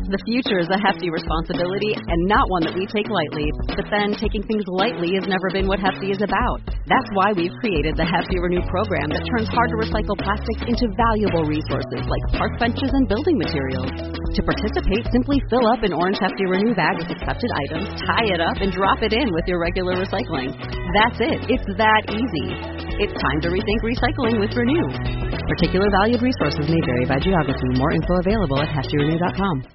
The future is a hefty responsibility and not one that we take lightly. But then, taking things lightly has never been what Hefty is about. That's why we've created the Hefty Renew program that turns hard-to-recycle plastics into valuable resources like park benches and building materials. To participate, simply fill up an orange Hefty Renew bag with accepted items, tie it up, and drop it in with your regular recycling. That's it. It's that easy. It's time to rethink recycling with Renew. Particular valued resources may vary by geography. More info available at heftyrenew.com.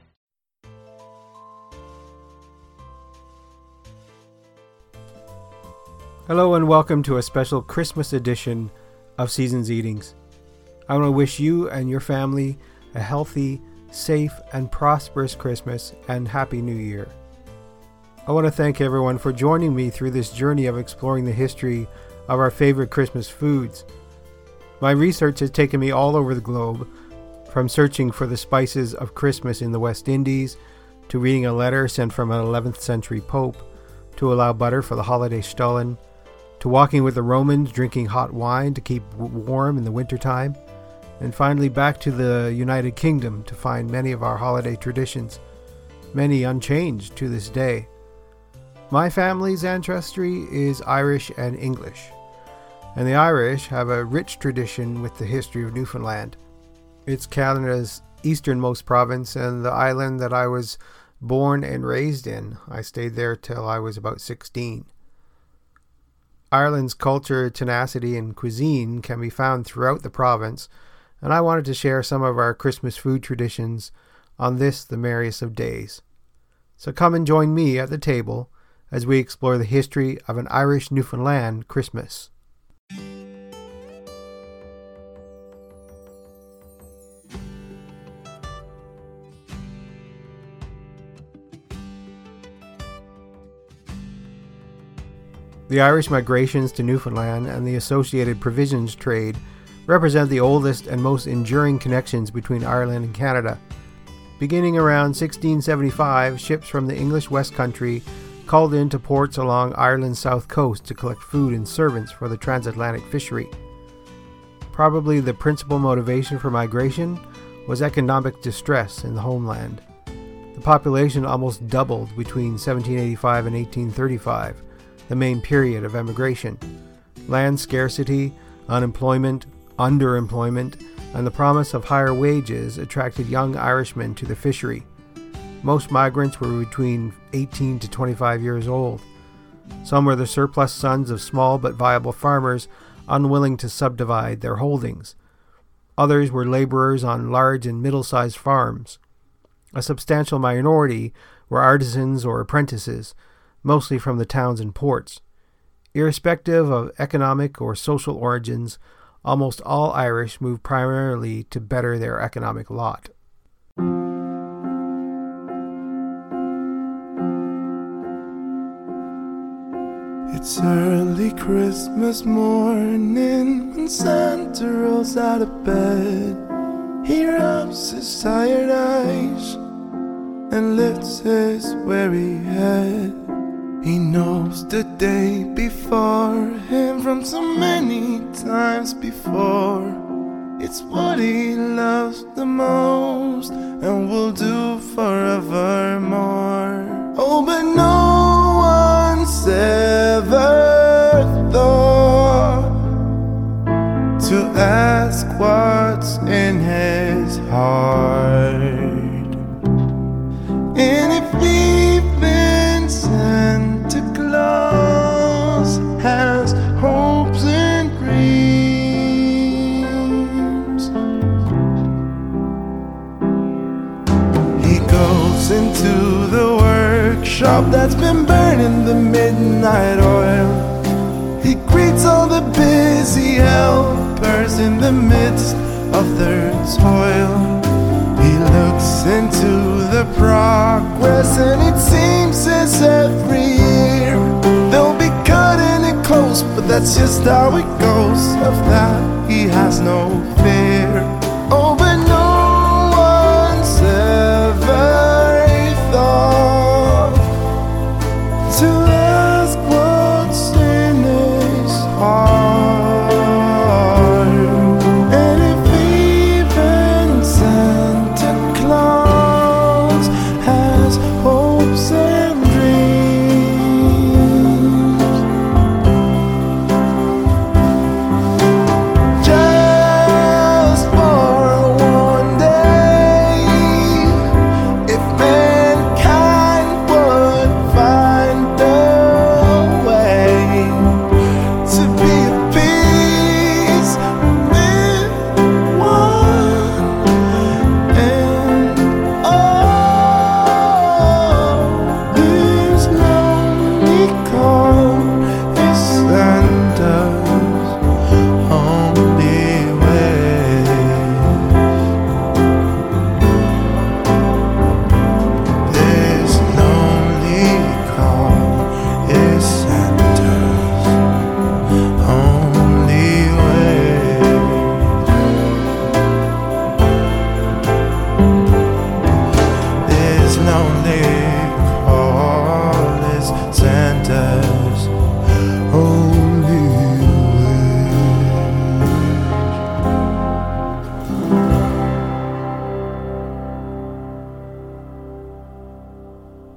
Hello and welcome to a special Christmas edition of Seasons Eatings. I want to wish you and your family a healthy, safe, and prosperous Christmas and Happy New Year. I want to thank everyone for joining me through this journey of exploring the history of our favorite Christmas foods. My research has taken me all over the globe, from searching for the spices of Christmas in the West Indies, to reading a letter sent from an 11th century pope to allow butter for the holiday Stollen, to walking with the Romans drinking hot wine to keep warm in the wintertime, and finally back to the United Kingdom to find many of our holiday traditions, many unchanged to this day. My family's ancestry is Irish and English, and the Irish have a rich tradition with the history of Newfoundland. It's Canada's easternmost province and the island that I was born and raised in. I stayed there till I was about 16. Ireland's culture, tenacity, and cuisine can be found throughout the province, and I wanted to share some of our Christmas food traditions on this, the merriest of days. So come and join me at the table as we explore the history of an Irish Newfoundland Christmas. The Irish migrations to Newfoundland and the associated provisions trade represent the oldest and most enduring connections between Ireland and Canada. Beginning around 1675, ships from the English West Country called into ports along Ireland's south coast to collect food and servants for the transatlantic fishery. Probably the principal motivation for migration was economic distress in the homeland. The population almost doubled between 1785 and 1835. The main period of emigration. Land scarcity, unemployment, underemployment, and the promise of higher wages attracted young Irishmen to the fishery. Most migrants were between 18 to 25 years old. Some were the surplus sons of small but viable farmers unwilling to subdivide their holdings. Others were laborers on large and middle-sized farms. A substantial minority were artisans or apprentices, mostly from the towns and ports. Irrespective of economic or social origins, almost all Irish moved primarily to better their economic lot. It's early Christmas morning when Santa rolls out of bed. He rubs his tired eyes and lifts his weary head. He knows the day before him from so many times before. It's what he loves the most and will do forevermore. Oh, but no one's ever thought to ask what's in his heart. And if even Santa Claus has hopes and dreams, he goes into the workshop that's been burning the midnight oil. He greets all the busy helpers in the midst of their toil. He looks into the progress, and it seems as every year they'll be cutting it close, but that's just how it goes. Of that he has no fear. Oh, but no one's ever thought to ask what's in his heart. And if even Santa Claus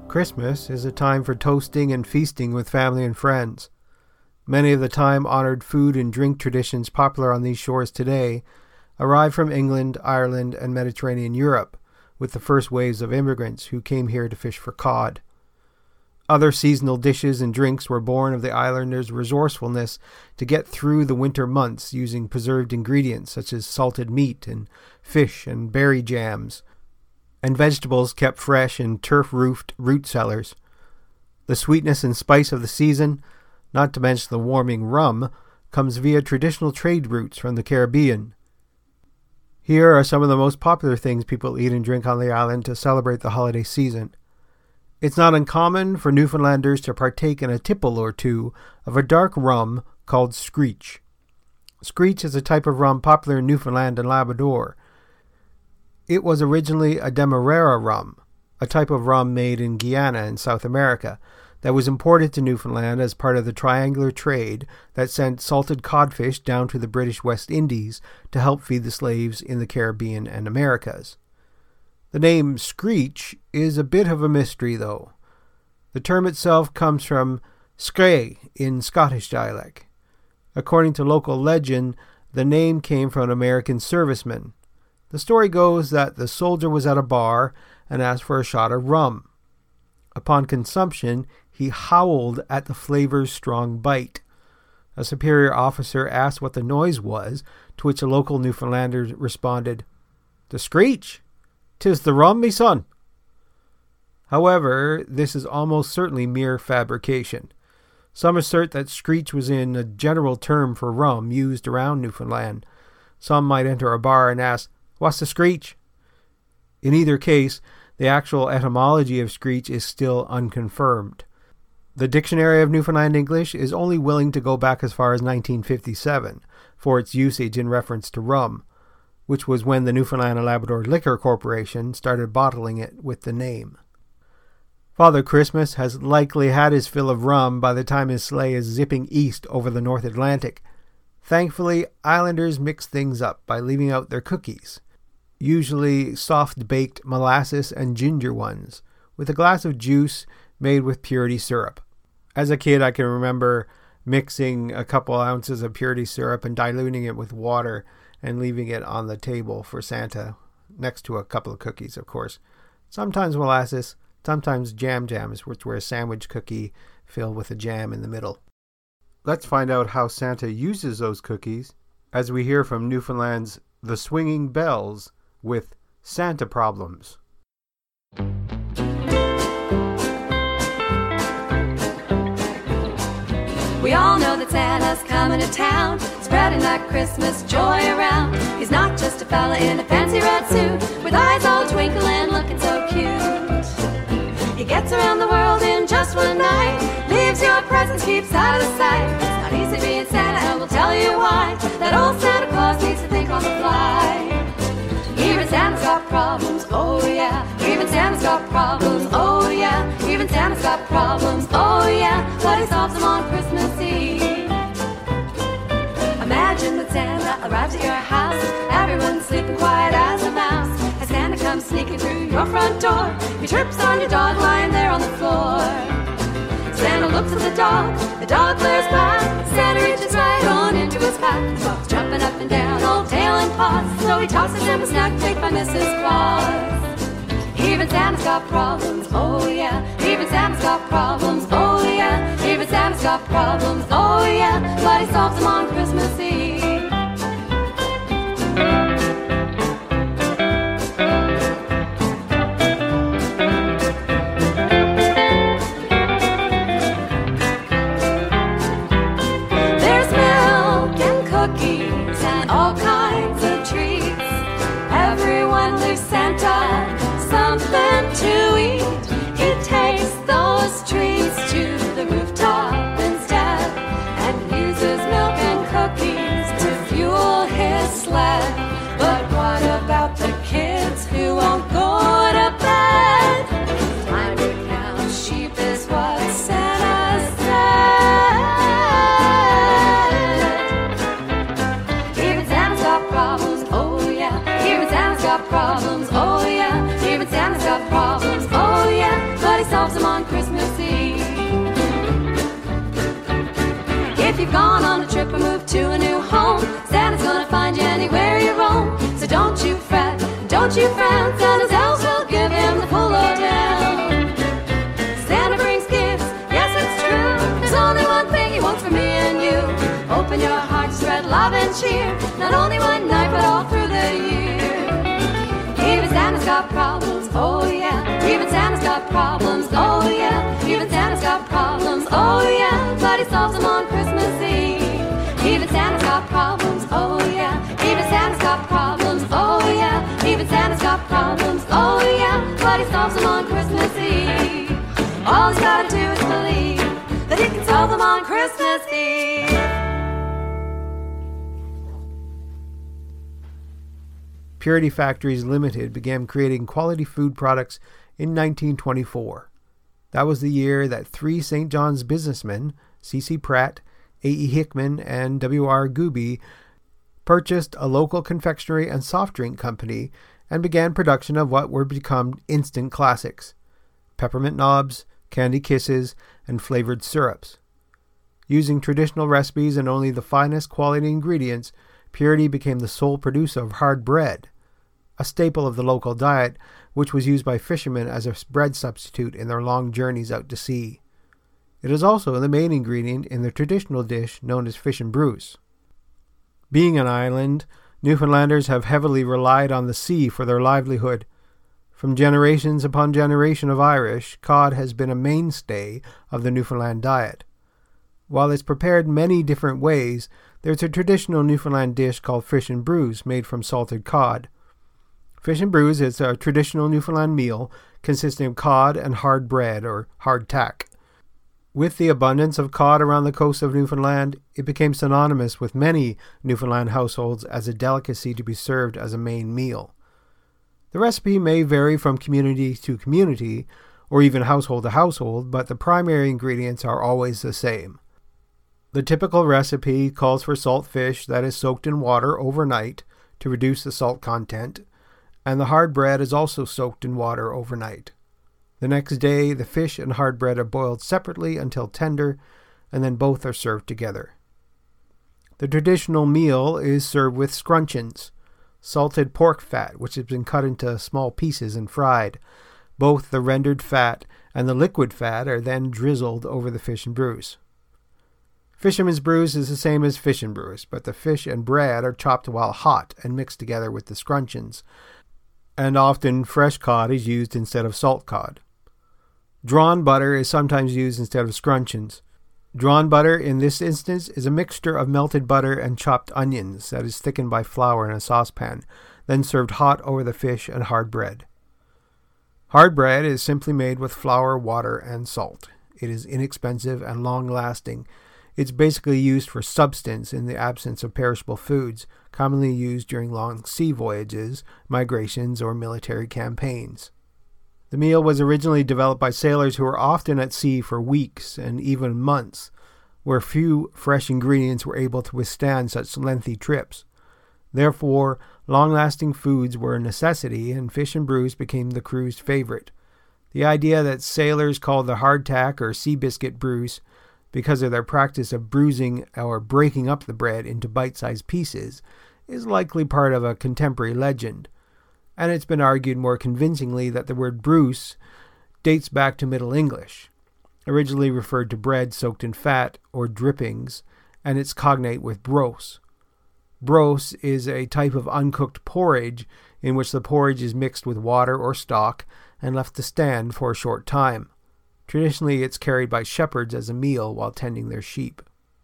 Christmas is a time for toasting and feasting with family and friends. Many of the time-honored food and drink traditions popular on these shores today arrived from England, Ireland, and Mediterranean Europe, with the first waves of immigrants who came here to fish for cod. Other seasonal dishes and drinks were born of the islanders' resourcefulness to get through the winter months using preserved ingredients such as salted meat and fish and berry jams, and vegetables kept fresh in turf-roofed root cellars. The sweetness and spice of the season, not to mention the warming rum, comes via traditional trade routes from the Caribbean. Here are some of the most popular things people eat and drink on the island to celebrate the holiday season. It's not uncommon for Newfoundlanders to partake in a tipple or two of a dark rum called Screech. Screech is a type of rum popular in Newfoundland and Labrador. It was originally a Demerara rum, a type of rum made in Guyana in South America, that was imported to Newfoundland as part of the triangular trade that sent salted codfish down to the British West Indies to help feed the slaves in the Caribbean and Americas. The name Screech is a bit of a mystery, though. The term itself comes from scré in Scottish dialect. According to local legend, the name came from an American serviceman. The story goes that the soldier was at a bar and asked for a shot of rum. Upon consumption, he howled at the flavor's strong bite. A superior officer asked what the noise was, to which a local Newfoundlander responded, "The screech! 'Tis the rum, me son." However, this is almost certainly mere fabrication. Some assert that screech was a general term for rum used around Newfoundland. Some might enter a bar and ask, "What's the screech?" In either case, the actual etymology of screech is still unconfirmed. The Dictionary of Newfoundland English is only willing to go back as far as 1957 for its usage in reference to rum, which was when the Newfoundland and Labrador Liquor Corporation started bottling it with the name. Father Christmas has likely had his fill of rum by the time his sleigh is zipping east over the North Atlantic. Thankfully, islanders mix things up by leaving out their cookies, usually soft-baked molasses and ginger ones, with a glass of juice made with purity syrup. As a kid, I can remember mixing a couple ounces of purity syrup and diluting it with water and leaving it on the table for Santa, next to a couple of cookies, of course. Sometimes molasses, sometimes jams, which were a sandwich cookie filled with a jam in the middle. Let's find out how Santa uses those cookies as we hear from Newfoundland's The Swinging Bells with Santa Problems. We all know that Santa's coming to town, spreading that Christmas joy around. He's not just a fella in a fancy red suit, with eyes all twinkling, looking so cute. He gets around the world in just one night, leaves your presents, keeps out of the sight. It's not easy being Santa, and we'll tell you why. That old Santa Claus needs to think on the fly. Even Santa's got problems, oh yeah. Even Santa's got problems, oh yeah. Even Santa's got problems, oh yeah. But he solves them on Christmas Eve. Imagine that Santa arrives at your house, everyone's sleeping quiet as a mouse. As Santa comes sneaking through your front door, he trips on your dog lying there on the floor. Santa looks at the dog glares back. Santa reaches right on into his pack. The dog's jumping up and down, old tail and paws, so he tosses him a snack baked by Mrs. Claus. Even Santa's got problems, oh yeah. Even Santa's got problems, oh yeah. Even Santa's got problems, oh yeah. But he solves them on Christmas Eve. To eat, he takes those treats to the rooftop instead, and he's you frown, Santa's elves will give him the full lowdown. Santa brings gifts, yes it's true. There's only one thing he wants from me and you. Open your heart, spread love and cheer, not only one night but all through the year. Even Santa's got problems, oh yeah. Even Santa's got problems, oh yeah. Even Santa's got problems, oh yeah. But he solves them on Christmas Eve. Even Santa's got problems, oh yeah. Even Santa's got problems, oh yeah. Even Santa's got problems, oh yeah. But he solves them on Christmas Eve. All he's gotta do is believe that he can solve them on Christmas Eve. Purity Factories Limited began creating quality food products in 1924. That was the year that three St. John's businessmen, C.C. Pratt, A.E. Hickman, and W.R. Gooby, purchased a local confectionery and soft drink company and began production of what would become instant classics: peppermint knobs, candy kisses, and flavored syrups. Using traditional recipes and only the finest quality ingredients, Purity became the sole producer of hard bread, a staple of the local diet, which was used by fishermen as a bread substitute in their long journeys out to sea. It is also the main ingredient in the traditional dish known as fish and brewis. Being an island, Newfoundlanders have heavily relied on the sea for their livelihood. From generations upon generation of Irish, cod has been a mainstay of the Newfoundland diet. While it's prepared many different ways, there's a traditional Newfoundland dish called fish and brewis made from salted cod. Fish and brewis is a traditional Newfoundland meal consisting of cod and hard bread or hardtack. With the abundance of cod around the coast of Newfoundland, it became synonymous with many Newfoundland households as a delicacy to be served as a main meal. The recipe may vary from community to community, or even household to household, but the primary ingredients are always the same. The typical recipe calls for salt fish that is soaked in water overnight to reduce the salt content, and the hard bread is also soaked in water overnight. The next day, the fish and hard bread are boiled separately until tender, and then both are served together. The traditional meal is served with scruncheons, salted pork fat which has been cut into small pieces and fried. Both the rendered fat and the liquid fat are then drizzled over the fish and brewis. Fisherman's brewis is the same as fish and brewis, but the fish and bread are chopped while hot and mixed together with the scruncheons, and often fresh cod is used instead of salt cod. Drawn butter is sometimes used instead of scruncheons. Drawn butter in this instance is a mixture of melted butter and chopped onions that is thickened by flour in a saucepan, then served hot over the fish and hard bread. Hard bread is simply made with flour, water, and salt. It is inexpensive and long-lasting. It's basically used for substance in the absence of perishable foods, commonly used during long sea voyages, migrations, or military campaigns. The meal was originally developed by sailors who were often at sea for weeks and even months, where few fresh ingredients were able to withstand such lengthy trips. Therefore, long-lasting foods were a necessity, and fish and brewis became the crew's favorite. The idea that sailors called the hardtack or sea biscuit brewis because of their practice of bruising or breaking up the bread into bite-sized pieces is likely part of a contemporary legend, and it's been argued more convincingly that the word brewis dates back to Middle English, originally referred to bread soaked in fat or drippings, and it's cognate with brose. Brose is a type of uncooked porridge in which the porridge is mixed with water or stock and left to stand for a short time. Traditionally, it's carried by shepherds as a meal while tending their sheep.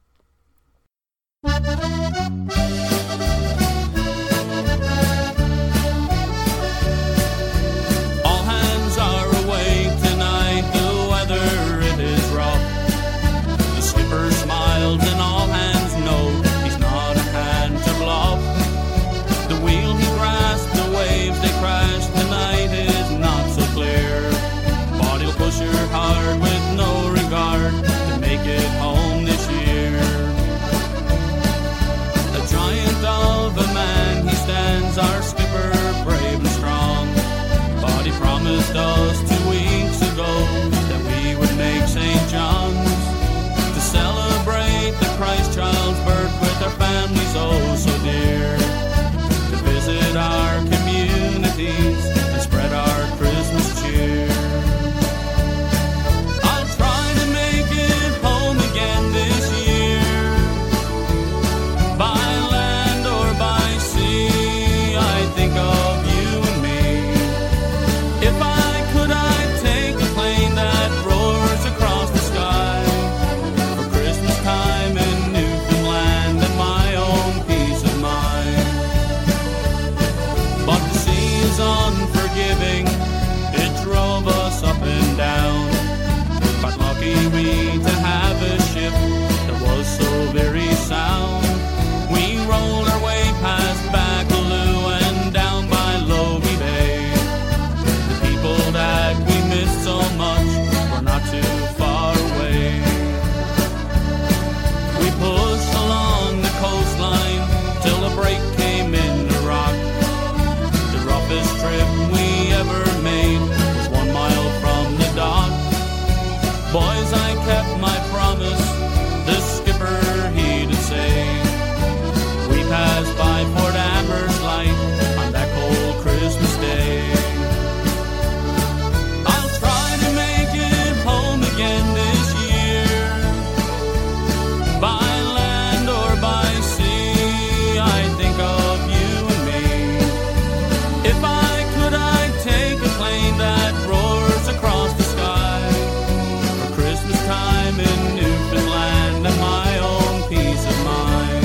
Our skipper, brave and strong, but he promised us 2 weeks ago that we would make St. John's to celebrate the Christ child's birth with our families oh so dear, to visit our community Boys, I kept my promise, the skipper he did say. We passed by Port Amber's light on that cold Christmas day. I'll try to make it home again this year, by land or by sea. I think of you and me. If I could, I'd take a plane that roars across the sky for Christmas time in Newfoundland and my own peace of mind.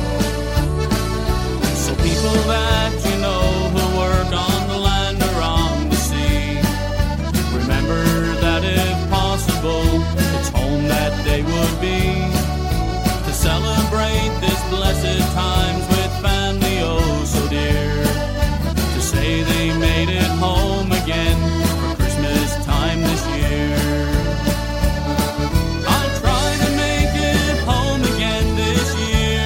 So people that you know who work on the land or on the sea, remember that if possible, it's home that they would be, to celebrate this blessed times with family oh so dear, to say they made it home again for Christmas time this year. I'll try to make it home again this year,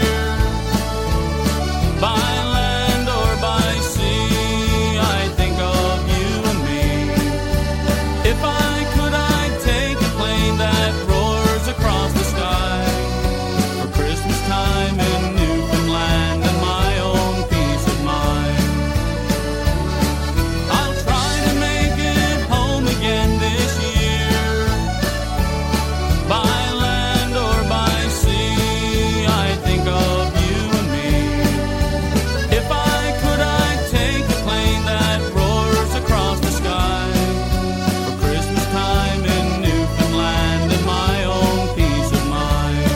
by land or by sea. I think of you and me. If I could, I'd take a plane that roars across the sky for Christmas time in Newfoundland and my own peace of mind. I'll try to make it home again this year, by land or by sea. I think of you and me. If I could, I'd take a plane that roars across the sky for Christmas time in Newfoundland and my own peace of mind.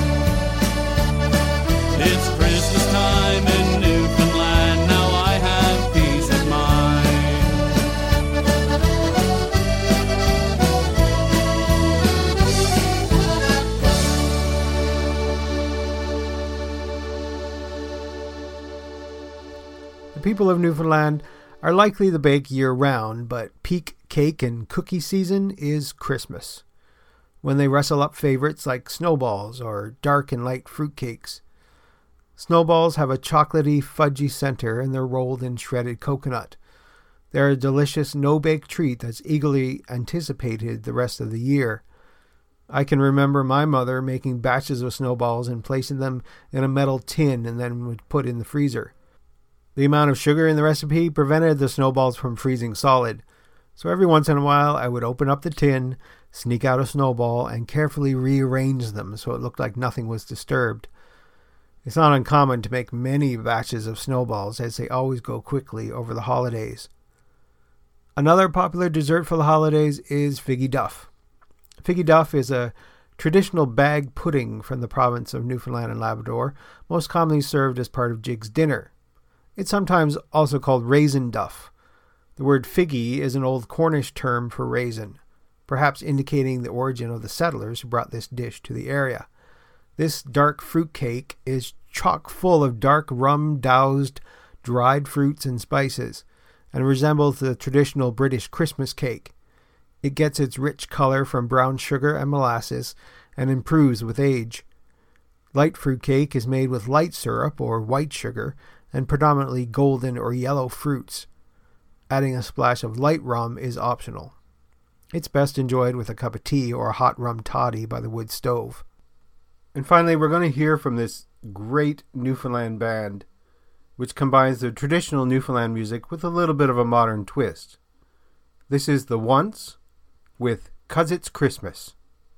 It's Christmas time in Newfoundland, now I have peace of mind. The people of Newfoundland are likely to bake year-round, but peak cake and cookie season is Christmas, when they rustle up favorites like snowballs or dark and light fruitcakes. Snowballs have a chocolatey, fudgy center, and they're rolled in shredded coconut. They're a delicious no-bake treat that's eagerly anticipated the rest of the year. I can remember my mother making batches of snowballs and placing them in a metal tin and then would put in the freezer. The amount of sugar in the recipe prevented the snowballs from freezing solid, so every once in a while I would open up the tin, sneak out a snowball, and carefully rearrange them so it looked like nothing was disturbed. It's not uncommon to make many batches of snowballs, as they always go quickly over the holidays. Another popular dessert for the holidays is figgy duff. Figgy duff is a traditional bag pudding from the province of Newfoundland and Labrador, most commonly served as part of Jig's dinner. It's sometimes also called raisin duff. The word figgy is an old Cornish term for raisin, perhaps indicating the origin of the settlers who brought this dish to the area. This dark fruit cake is chock full of dark rum-doused dried fruits and spices, and resembles the traditional British Christmas cake. It gets its rich color from brown sugar and molasses, and improves with age. Light fruit cake is made with light syrup or white sugar, and predominantly golden or yellow fruits. Adding a splash of light rum is optional. It's best enjoyed with a cup of tea or a hot rum toddy by the wood stove. And finally, we're going to hear from this great Newfoundland band, which combines the traditional Newfoundland music with a little bit of a modern twist. This is The Once with 'Cause It's Christmas.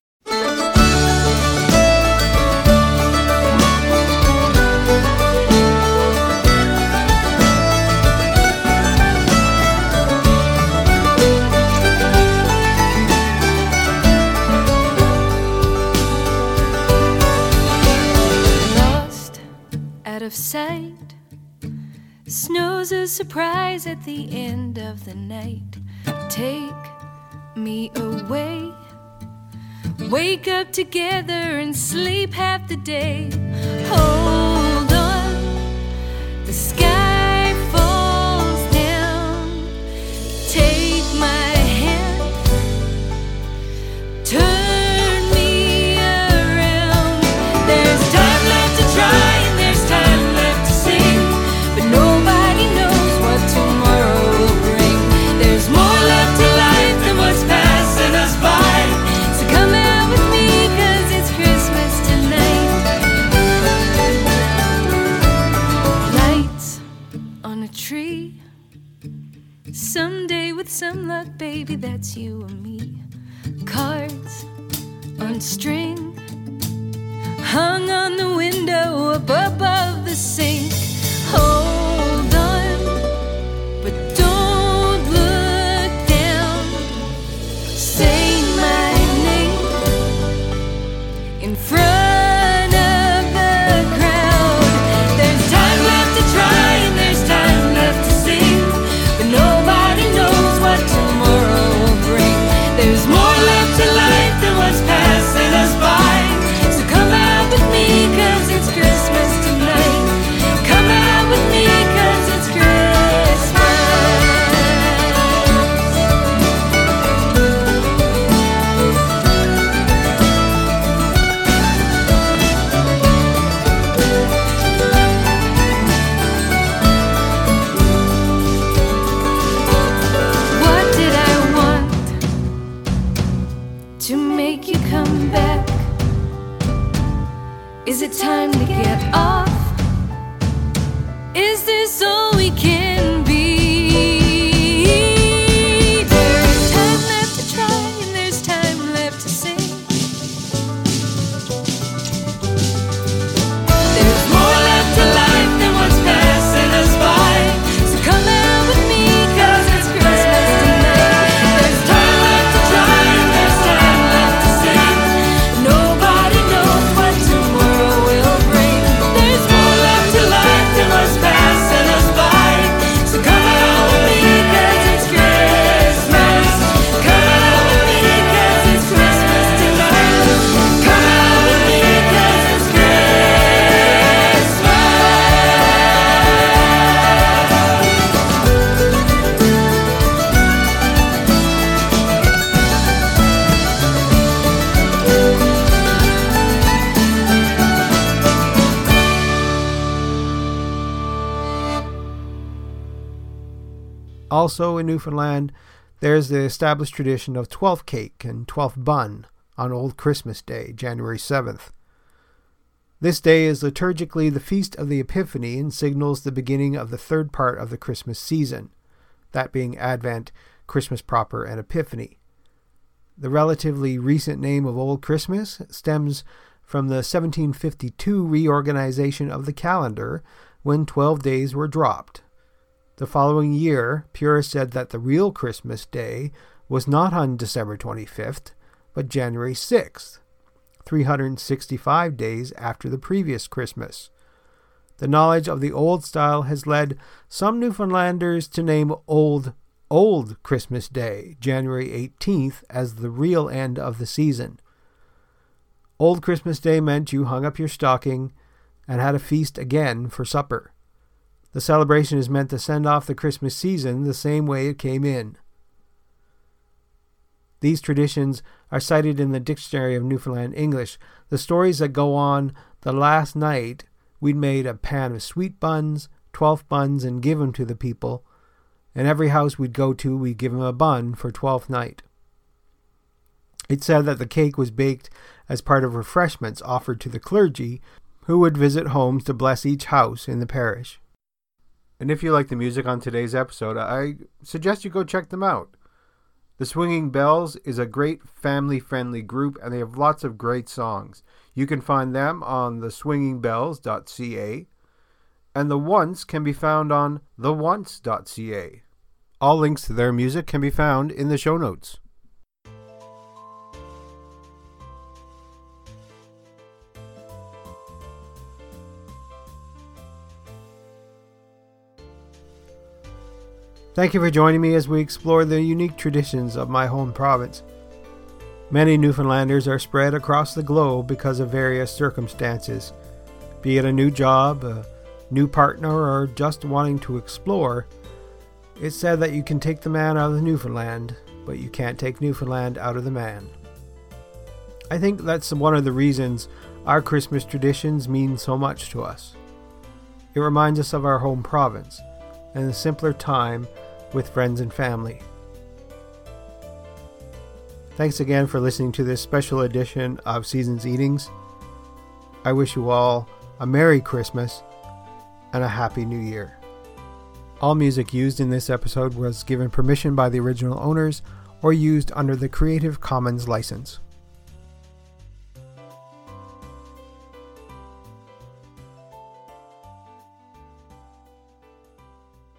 Of sight, snow's a surprise at the end of the night. Take me away, wake up together and sleep half the day. Hold on, the sky falls down. Take my hand, turn me around. There's time left to try. Tomorrow will bring. There's more left to life than what's passing us by. So come out. me. Cards on string hung on the window up above the sink. Hold on, but don't look down. Say my name in front of the crowd. There's time left to try and there's time left to sing, but nobody knows what tomorrow will bring. There's more left to life than what's passing us by. So come out with me, 'cause it's Christmas tonight. Come out with me, 'cause it's Christmas. What did I want to make you come back? Is it time to get off? Is this all we can be? There's time left to try and there's time left to sing. There's more left to life than what's passing us by. So come out with me, 'cause it's Christmas tonight. There's time left to try and there's time left to sing. Nobody knows what tomorrow will bring. There's more left to life than what's passing us by. So come out with me, 'cause it's Christmas. Come out with me, 'cause it's Christmas tonight. Come out with me, 'cause it's Also in Newfoundland, there's the established tradition of 12th cake and 12th bun on Old Christmas Day, January 7th. This day is liturgically the Feast of the Epiphany and signals the beginning of the third part of the Christmas season, that being Advent, Christmas proper, and Epiphany. The relatively recent name of Old Christmas stems from the 1752 reorganization of the calendar when 12 days were dropped. The following year, purists said that the real Christmas Day was not on December 25th, but January 6th, 365 days after the previous Christmas. The knowledge of the old style has led some Newfoundlanders to name Old Christmas Day, January 18th, as the real end of the season. Old Christmas Day meant you hung up your stocking and had a feast again for supper. The celebration is meant to send off the Christmas season the same way it came in. These traditions are cited in the Dictionary of Newfoundland English. The stories that go on the last night we'd made a pan of sweet buns, 12 buns, and give them to the people. And every house we'd go to, we'd give them a bun for 12th night. It said that the cake was baked as part of refreshments offered to the clergy, who would visit homes to bless each house in the parish. And if you like the music on today's episode, I suggest you go check them out. The Swinging Bells is a great family-friendly group, and they have lots of great songs. You can find them on theswingingbells.ca, and The Once can be found on theonce.ca. All links to their music can be found in the show notes. Thank you for joining me as we explore the unique traditions of my home province. Many Newfoundlanders are spread across the globe because of various circumstances, be it a new job, a new partner, or just wanting to explore. It's said that you can take the man out of Newfoundland, but you can't take Newfoundland out of the man. I think that's one of the reasons our Christmas traditions mean so much to us. It reminds us of our home province and the simpler time with friends and family. Thanks again for listening to this special edition of Seasons Eatings. I wish you all a Merry Christmas and a Happy New Year. All music used in this episode was given permission by the original owners or used under the Creative Commons license.